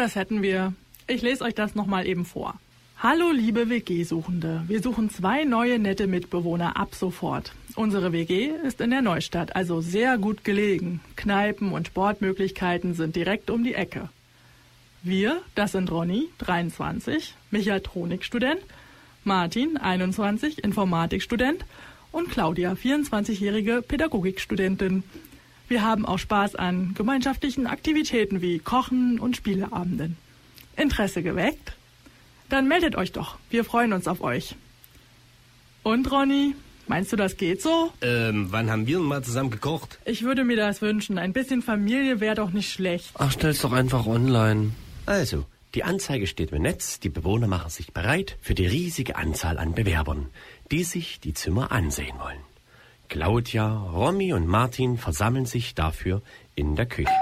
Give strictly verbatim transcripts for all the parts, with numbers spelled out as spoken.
das hätten wir. Ich lese euch das nochmal eben vor. Hallo liebe W G-Suchende, wir suchen zwei neue nette Mitbewohner ab sofort. Unsere W G ist in der Neustadt, also sehr gut gelegen. Kneipen und Sportmöglichkeiten sind direkt um die Ecke. Wir, das sind Ronny, dreiundzwanzig, Mechatronikstudent, Martin, einundzwanzig, Informatikstudent und Claudia, vierundzwanzigjährige Pädagogikstudentin. Wir haben auch Spaß an gemeinschaftlichen Aktivitäten wie Kochen und Spieleabenden. Interesse geweckt? Dann meldet euch doch. Wir freuen uns auf euch. Und Ronny, meinst du, das geht so? Ähm, wann haben wir denn mal zusammen gekocht? Ich würde mir das wünschen. Ein bisschen Familie wäre doch nicht schlecht. Ach, stell's doch einfach online. Also, die Anzeige steht im Netz. Die Bewohner machen sich bereit für die riesige Anzahl an Bewerbern, die sich die Zimmer ansehen wollen. Claudia, Romy und Martin versammeln sich dafür in der Küche.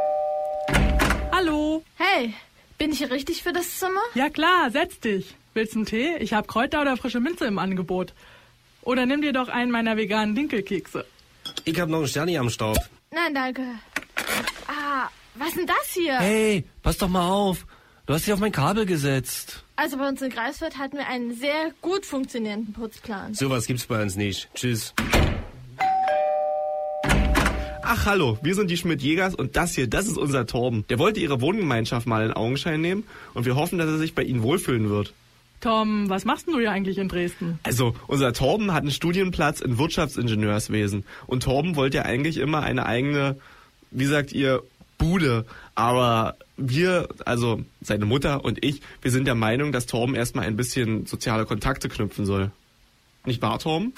Hallo. Hey, bin ich hier richtig für das Zimmer? Ja klar, setz dich. Willst du einen Tee? Ich habe Kräuter oder frische Minze im Angebot. Oder nimm dir doch einen meiner veganen Dinkelkekse. Ich hab noch einen Sterni am Start. Nein, danke. Ah, was ist denn das hier? Hey, pass doch mal auf. Du hast dich auf mein Kabel gesetzt. Also bei uns in Greifswald hatten wir einen sehr gut funktionierenden Putzplan. Sowas gibt's bei uns nicht. Tschüss. Ach hallo, wir sind die Schmidt-Jägers und das hier, das ist unser Torben. Der wollte ihre Wohngemeinschaft mal in Augenschein nehmen und wir hoffen, dass er sich bei Ihnen wohlfühlen wird. Tom, was machst denn du hier eigentlich in Dresden? Also, unser Torben hat einen Studienplatz in Wirtschaftsingenieurswesen und Torben wollte ja eigentlich immer eine eigene, wie sagt ihr, Bude. Aber wir, also seine Mutter und ich, wir sind der Meinung, dass Torben erstmal ein bisschen soziale Kontakte knüpfen soll. Nicht wahr, Torben?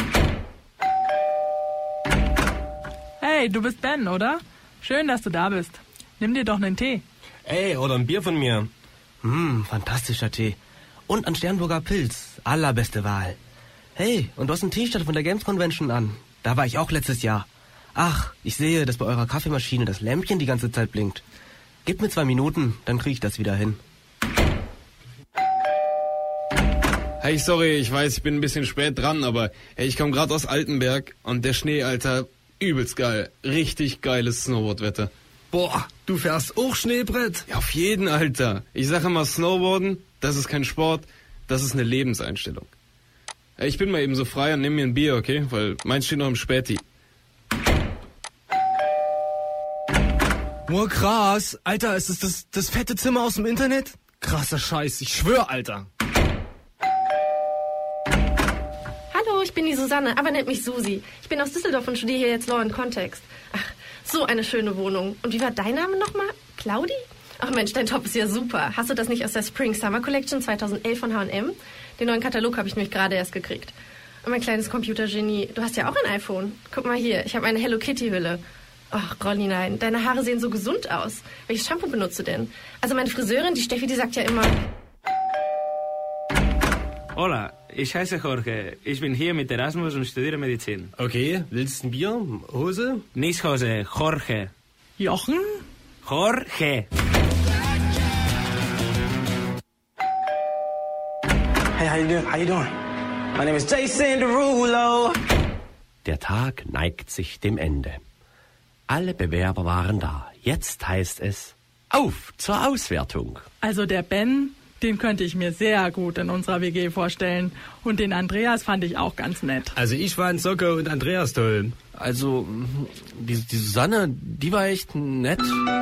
Hey, du bist Ben, oder? Schön, dass du da bist. Nimm dir doch einen Tee. Ey, oder ein Bier von mir. Hm, fantastischer Tee. Und ein Sternburger Pilz. Allerbeste Wahl. Hey, und du hast ein T-Shirt von der Games Convention an. Da war ich auch letztes Jahr. Ach, ich sehe, dass bei eurer Kaffeemaschine das Lämpchen die ganze Zeit blinkt. Gib mir zwei Minuten, dann kriege ich das wieder hin. Hey, sorry, ich weiß, ich bin ein bisschen spät dran, aber hey, ich komme gerade aus Altenberg und der Schnee, Alter, übelst geil. Richtig geiles Snowboardwetter. Boah, du fährst auch Schneebrett? Ja, auf jeden, Alter. Ich sage immer, Snowboarden, das ist kein Sport, das ist eine Lebenseinstellung. Hey, ich bin mal eben so frei und nimm mir ein Bier, okay? Weil meins steht noch im Späti. Boah, krass. Alter, ist das, das das fette Zimmer aus dem Internet? Krasser Scheiß, ich schwör, Alter. Hallo, ich bin die Susanne, aber nennt mich Susi. Ich bin aus Düsseldorf und studiere hier jetzt Law and Context. Ach, so eine schöne Wohnung. Und wie war dein Name nochmal? Claudi? Ach Mensch, dein Top ist ja super. Hast du das nicht aus der Spring Summer Collection zweitausendelf von H und M? Den neuen Katalog habe ich nämlich gerade erst gekriegt. Und mein kleines Computergenie, du hast ja auch ein iPhone. Guck mal hier, ich habe eine Hello Kitty Hülle. Ach, Rolli, nein, deine Haare sehen so gesund aus. Welches Shampoo benutzt du denn? Also meine Friseurin, die Steffi, die sagt ja immer... Hola, ich heiße Jorge. Ich bin hier mit Erasmus und studiere Medizin. Okay, willst du ein Bier? Hose? Nicht Jose, Jorge. Jochen? Jorge. Hey, how you doing? How you doing? My name is Jason Derulo. Der Tag neigt sich dem Ende. Alle Bewerber waren da. Jetzt heißt es, auf zur Auswertung. Also der Ben, den könnte ich mir sehr gut in unserer W G vorstellen. Und den Andreas fand ich auch ganz nett. Also ich fand Socke und Andreas toll. Also, die, die Susanne, die war echt nett.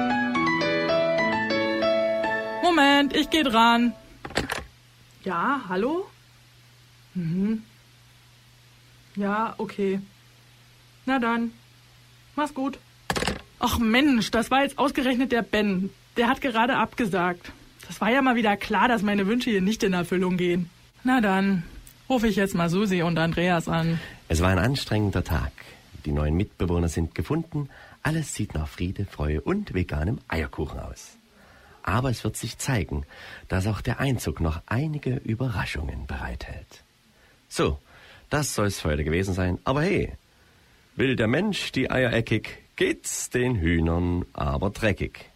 Moment, ich geh dran. Ja, hallo? Mhm. Ja, okay. Na dann, mach's gut. Ach Mensch, das war jetzt ausgerechnet der Ben. Der hat gerade abgesagt. Das war ja mal wieder klar, dass meine Wünsche hier nicht in Erfüllung gehen. Na dann, rufe ich jetzt mal Susi und Andreas an. Es war ein anstrengender Tag. Die neuen Mitbewohner sind gefunden. Alles sieht nach Friede, Freude und veganem Eierkuchen aus. Aber es wird sich zeigen, dass auch der Einzug noch einige Überraschungen bereithält. So, das soll's für heute gewesen sein. Aber hey, will der Mensch die Eier eckig, geht's den Hühnern aber dreckig.